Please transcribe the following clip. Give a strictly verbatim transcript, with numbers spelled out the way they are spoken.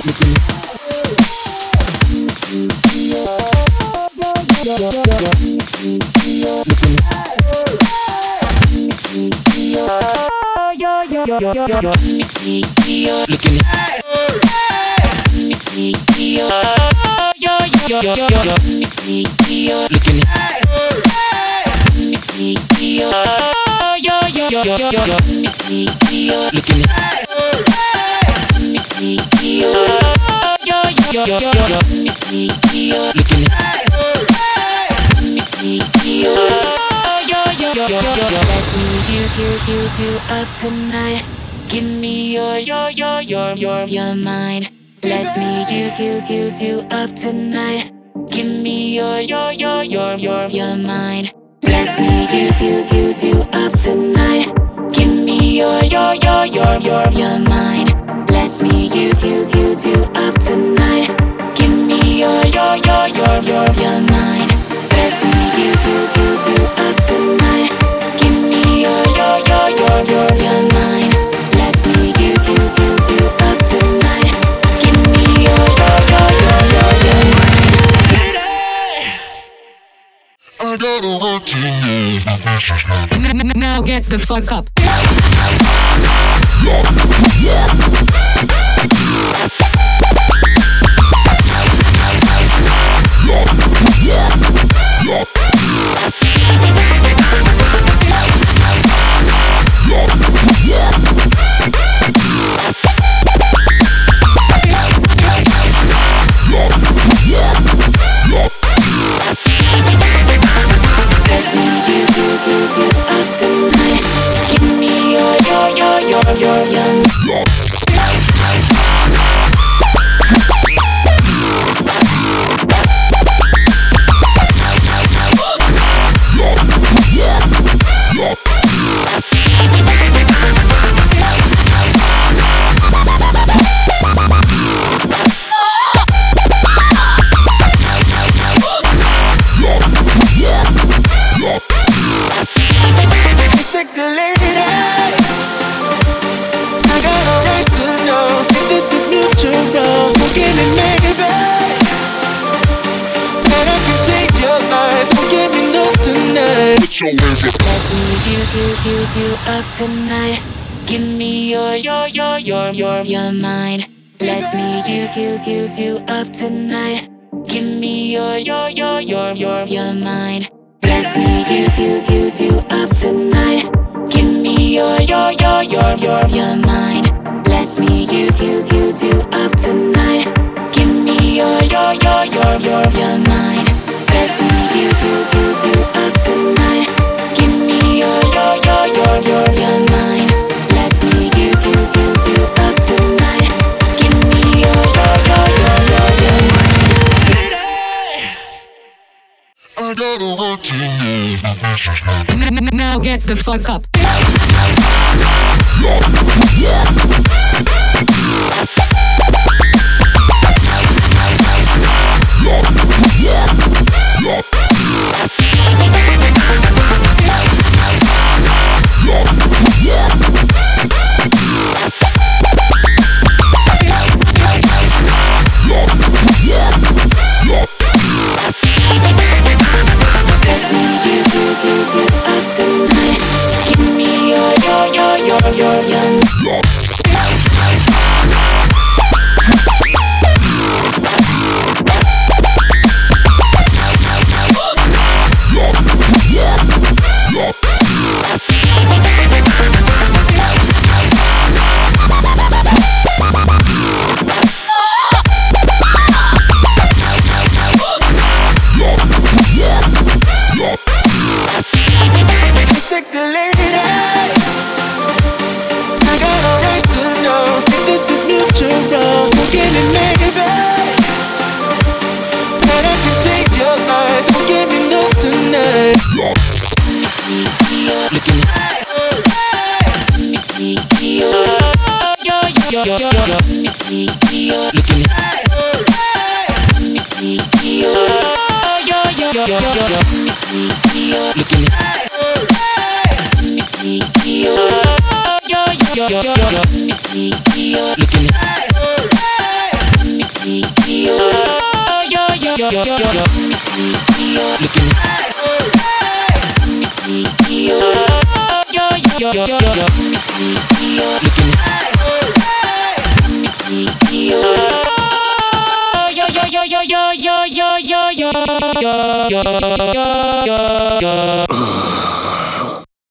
Use, use you up tonight. Give me your, your, your, your, your, your mind. Let me use, use, use you up tonight. Give me your, your, your, your, your, your mind. Let me use, use, use you up tonight. Give me your, your, your, your, your, your mind. Let me use, use, use you up tonight. Give me your, your, your, your, your, your mind. Let me use, use, use you up tonight. Give me your, your, your, your, your, your mind. Let me use, use, use you up tonight. Give me your, your, your, your, your, your mind. I gotta work you. Now get the fuck up. Use you up tonight. Give me your, your, your, your, your, your. Sexy lady, I got a right to know if this is mutual. So give me maybe, and I can change your life. So give me no tonight. Put your hands up. Let me use, use, use you up tonight. Give me your, your, your, your, your, your mind. Let me use, use, use you up tonight. Give me your, your, your, your, your, your mind. Let me use, use, use you up tonight. Give me your, your, your, your, your, your mind. Let me use, use, use you up tonight. Give me your, your, your, your, your, your mind. Let me use, use, use you up tonight. Give me your, your, your, your, your, your mind. Let me use, use, use you up tonight. Give me your, your, your, your, your, your mind. I gotta work you. Now get the fuck up. Use you up tonight. Give me your, your, your, your, your, your. Sexy lady, I got a right to know if this is mutual. So give me maybe, and I can change your life. So give me no tonight. Looking at looking yo yo yo yo yo yo yo yo yo yo yo yo